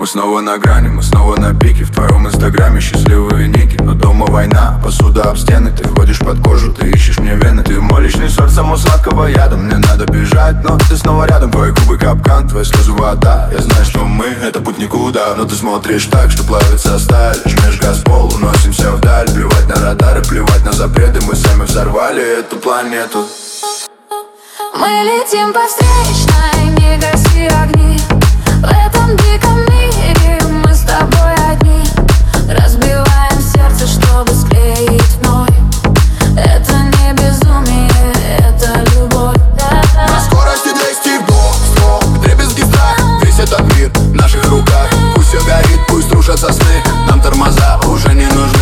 Мы снова на грани, мы снова на пике. В твоем инстаграме счастливые ники. Но дома война, посуда об стены. Ты ходишь под кожу, ты ищешь мне вены. Ты мой личный сорт само сладкого яда. Мне надо бежать, но ты снова рядом. Твои губы капкан, твои слезы вода. Я знаю, что мы, это путь никуда. Но ты смотришь так, что плавится сталь. Жмешь газ в пол, уносимся вдаль. Плевать на радары, плевать на запреты. Мы сами взорвали эту планету. Мы летим по встречной, не гаси огни. В этом диком мире мы с тобой одни. Разбиваем сердце, чтобы склеить вновь. Это не безумие, это любовь. На скорости 200 вдох, вдребезги страх. Весь этот мир в наших руках. Пусть все горит, пусть рушатся сны. Нам тормоза уже не нужны.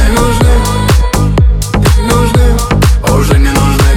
Уже не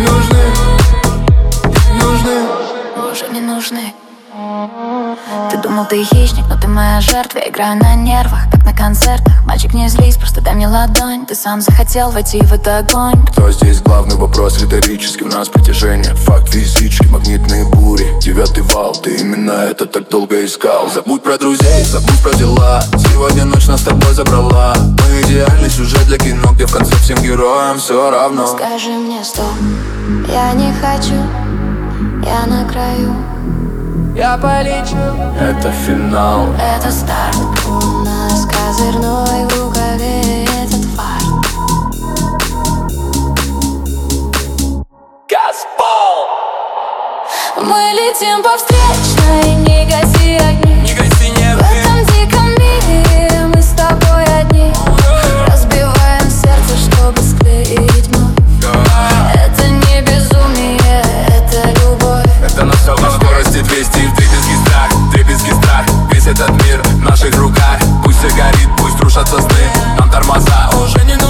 нужны. Ты думал, ты хищник, но ты моя жертва. Я играю на нервах, как на концертах. Мальчик, не злись, просто дай мне ладонь. Ты сам захотел войти в этот огонь. Кто здесь главный вопрос риторический? У нас притяжение, факт физический, магнитные бури. 9-й вал, ты именно это так долго искал. Забудь про друзей, забудь про дела. Сегодня ночь нас с тобой забрала. Мы идеальный сюжет для кино, где в конце всем героям все равно. Скажи мне стоп, я не хочу, я на краю. Я полечу. Это финал. Это старт. У нас козырной в рукаве этот фарт. Газпол. Мы летим по встречной, не гаси огни. Не гаси, не В этом диком мире мы с тобой одни. Разбиваем сердце, чтобы склеить вновь. Это не безумие, это любовь. Это на скорости 200, вдребезги страх. Весь этот мир в наших руках. Пусть все горит, пусть рушатся сны. Нам тормоза уже не